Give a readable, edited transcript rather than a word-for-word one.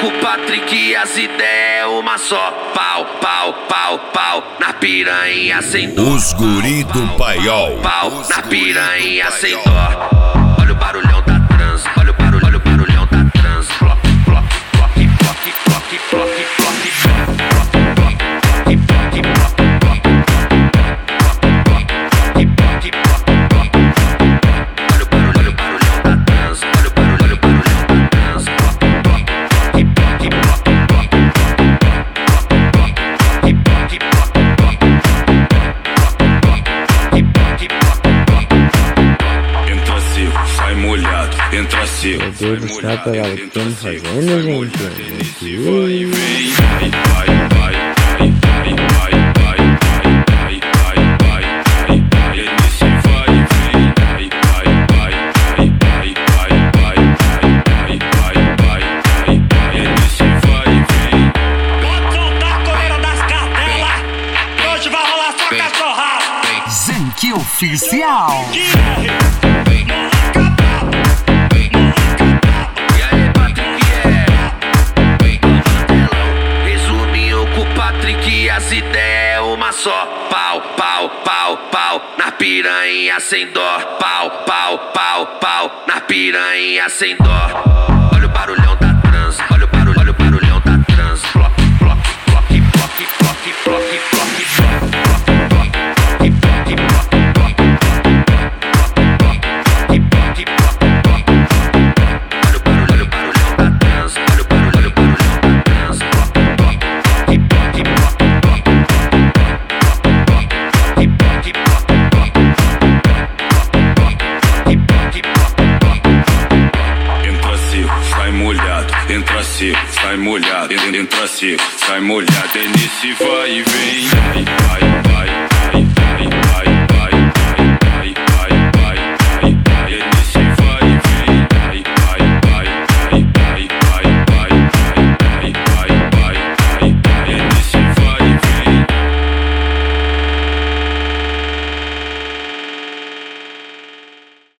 com o Patrick e as ideias é uma só. Pau, pau, pau, pau, na piranha sem dó. Os guri do paiol. Pau, na piranha sem dó. Olha o barulhão da trans, olha o barulhão da trans. Block, block, block, block, block, block, block. Entra seco, Meu Deus do céu, pegava o que estamos fazendo, gente. vai e vem, vai, vai, vai, vai, vai, vai, vai, vai, vai, vai, nesse vai e vem, vai, vai, vai, vai, vai, vai, vai, vai, vai, nesse vai e vem. Pode soltar a coleira das cadelas, hoje vai rolar só cachorrada. Zenki Oficial. As ideias é uma só. Pau, pau, pau, pau, na piranha sem dó. Pau, pau, pau, pau, na piranha sem dó. Olha o barulhão da trans, olha o barulhão da trans. Block, block, block, block, block, block, block. Entra seco, sai molhado, entra seco, sai molhado, nesse vai e vem.